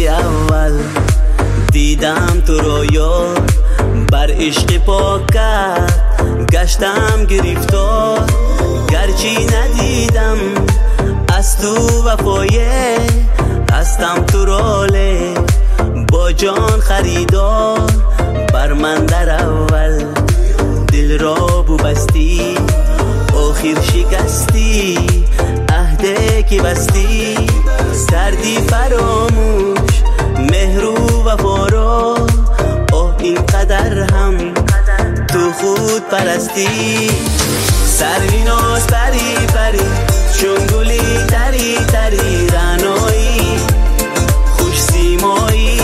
اول دیدم تو رویا بر عشق پاکت گشتم گرفتار، گرچه ندیدم از تو وفایه، هستم تو روله با جان خریدار. بر من در اول دل را بو بستی، آخر شکستی عهده که بستی، کردی فراموش مهر و وفا را. آه اینقدر هم تو خود پرستی، سرویناز پری پری چون گلی تری تری، رنایی خوش سیمایی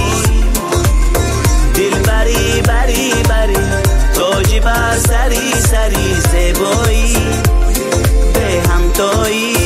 دل بری بری بری، تاجی بر سری سری، زیبایی به همتایی.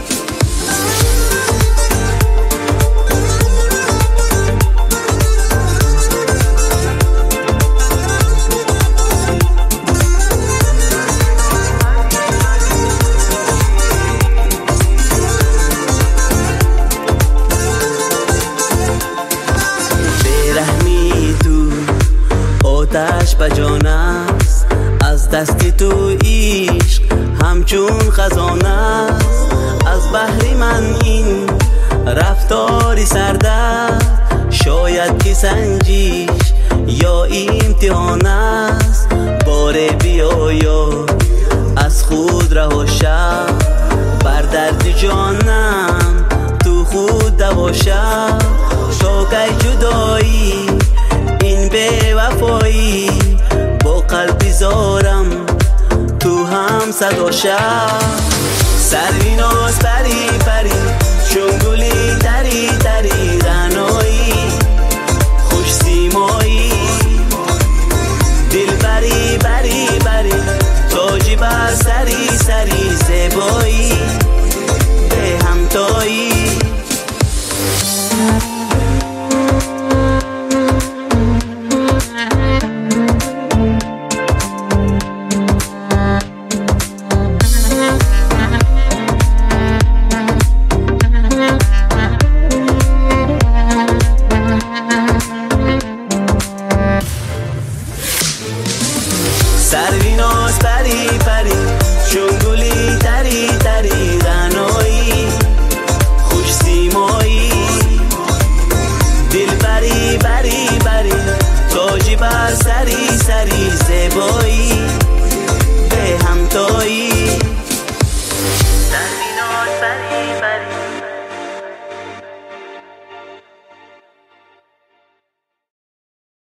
آتش بجان است از دست تو، عشق همچون خزانه است. از بحر من این رفتاری سردست، شاید که سنجیش یا امتحان است. باره بیایا از خود رها شو، بر درد جانم تو خود دوا شو. تا کی جدایی این به وفایی، با قلبی زارم تو هم صدا شد. سرویناز پری پری چون گلی تری تری، رنایی خوش سیمایی دل بری بری بری، تاجی بر سری سری، زیبایی به همتایی. سرویناز پری پری چون گلی تری تری، رنایی خوش سیمایی دل بری بری بری، تاجی بر سری سری،